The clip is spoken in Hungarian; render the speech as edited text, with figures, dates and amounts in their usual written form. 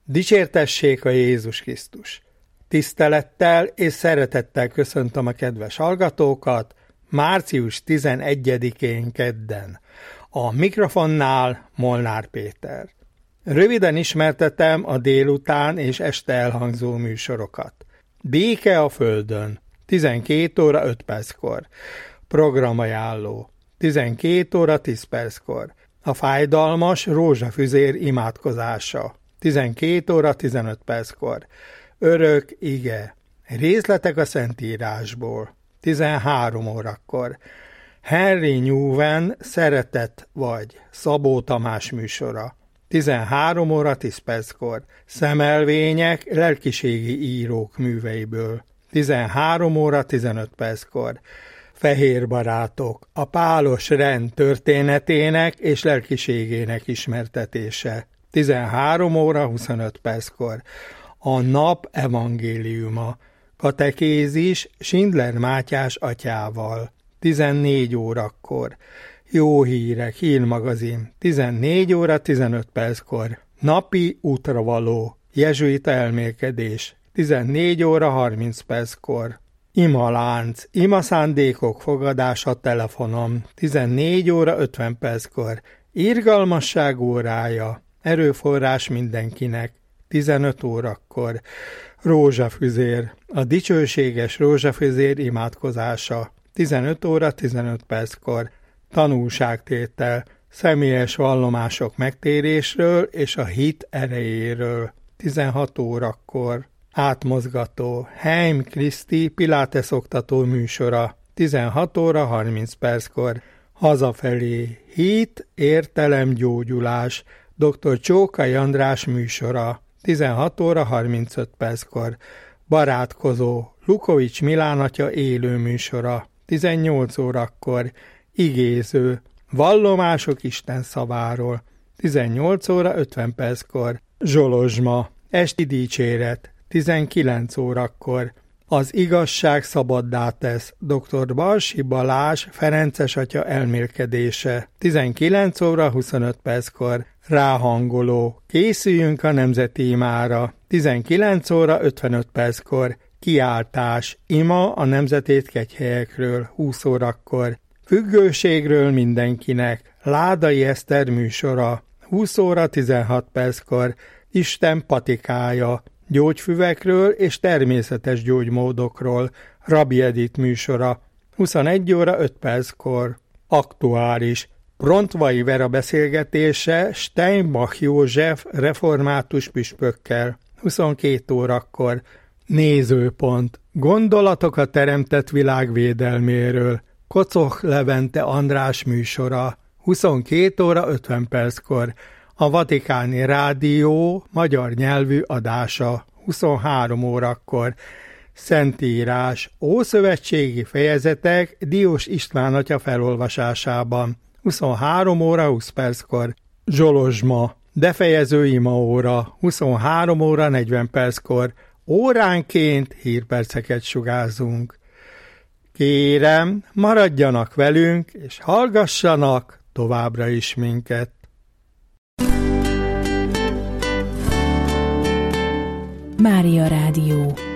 Dicsértessék a Jézus Krisztus! Tisztelettel és szeretettel köszöntöm a kedves hallgatókat március 11-én kedden. A mikrofonnál Molnár Péter. Röviden ismertetem a délután és este elhangzó műsorokat. Béke a Földön, 12 óra 5 perckor. Programajánló, 12 óra 10 perckor. A fájdalmas rózsafüzér imádkozása, 12 óra 15 perckor. Örök ige, részletek a Szentírásból, 13 órakor. Henry Newman Szeretet vagy Szabó Tamás műsora, 13 óra 10 perckor. Szemelvények lelkiségi írók műveiből, 13 óra 15 perckor. Fehér barátok, a pálos rend történetének és lelkiségének ismertetése, 13 óra 25 perckor. A nap evangéliuma, katekézis Schindler Mátyás atyával, 14 órakor. Jó hírek, hírmagazin, 14 óra 15 perckor. Napi útravaló, jezsuita elmélkedés, 14 óra 30 perckor. Imalánc, imaszándékok fogadása telefonom, 14 óra 50 perckor. Irgalmasság órája, erőforrás mindenkinek, 15 órakor. Rózsafüzér, a dicsőséges rózsafüzér imádkozása, 15 óra 15 perckor. Tanúságtétel, személyes vallomások megtérésről és a hit erejéről, 16 órakor. Átmozgató, Heim Kriszti Pilates oktató műsora, 16 óra 30 perckor. Hazafelé, hit, értelem, gyógyulás, dr. Csókai András műsora, 16 óra 35 perckor. Barátkozó, Lukovics Milán atya élő műsora, 18 órakor. Igéző, vallomások Isten szaváról, 18 óra 50 perckor. Zsolozsma, esti dicséret, 19 órakor. Az igazság szabaddá tesz, dr. Balsi Balázs Ferences atya elmélkedése, 19 óra 25 perckor. Ráhangoló, készüljünk a nemzeti imára, 19 óra 55 perckor. Kiáltás, ima a nemzetétkegyhelyekről, 20 órakor. Függőségről mindenkinek, Ládai Eszter műsora, 20 óra 16 perckor. Isten patikája, gyógyfüvekről és természetes gyógymódokról, Rabbi Edith műsora, 21 óra 5 perckor. Aktuális, Brontvai Vera beszélgetése Steinbach József református püspökkel, 22 órakor. Nézőpont, gondolatok a teremtett világ védelméről, Kococh Levente András műsora, 22 óra 50 perckor. A Vatikáni Rádió magyar nyelvű adása, 23 órakor. Szentírás, ószövetségi fejezetek Diós István atya felolvasásában, 23 óra 20 perckor. Zsolozsma, befejező imaóra, 23 óra 40 perckor. Óránként hírperceket sugárzunk. Kérem, maradjanak velünk, és hallgassanak továbbra is minket. Mária Rádió.